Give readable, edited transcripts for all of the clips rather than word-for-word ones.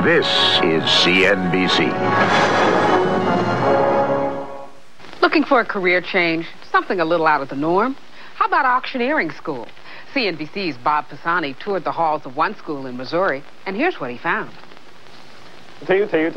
This is CNBC. Looking for a career change, something a little out of the norm? How about auctioneering school? CNBC's Bob Pisani toured the halls of one school in Missouri, and here's what he found. This is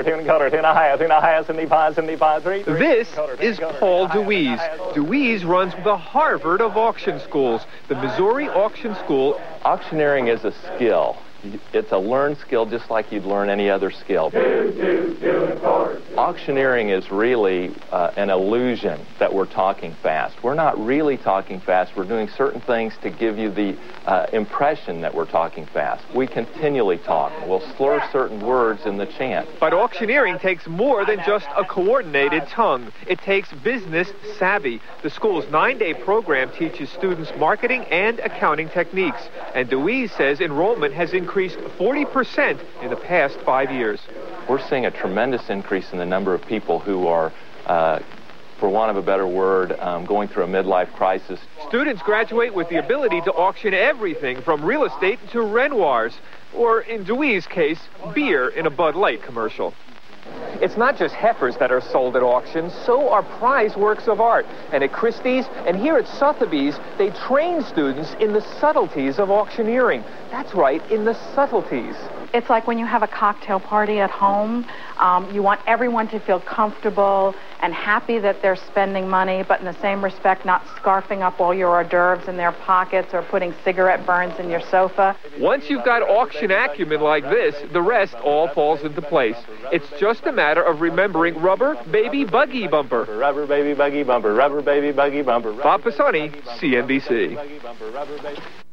Paul DeWeese. DeWeese runs the Harvard of auction schools, the Missouri Auction School. Auctioneering is a skill. It's a learned skill just like you'd learn any other skill. Auctioneering is really an illusion that we're talking fast. We're not really talking fast. We're doing certain things to give you the impression that we're talking fast. We continually talk. We'll slur certain words in the chant. But auctioneering takes more than just a coordinated tongue. It takes business savvy. The school's 9-day program teaches students marketing and accounting techniques. And DeWeese says enrollment has increased 40% in the past 5 years. We're seeing a tremendous increase in the number of people who are, for want of a better word, going through a midlife crisis. Students graduate with the ability to auction everything from real estate to Renoirs, or in DeWee's case, beer in a Bud Light commercial. It's not just heifers that are sold at auctions, so are prize works of art. And at Christie's and here at Sotheby's, they train students in the subtleties of auctioneering. That's right, in the subtleties. It's like when you have a cocktail party at home, you want everyone to feel comfortable and happy that they're spending money, but in the same respect, not scarfing up all your hors d'oeuvres in their pockets or putting cigarette burns in your sofa. Once you've got auction acumen like this, the rest all falls into place. It's just a matter of remembering rubber, baby, buggy bumper. Rubber, baby, buggy bumper. Rubber, baby, buggy bumper. Bob Pisani, CNBC.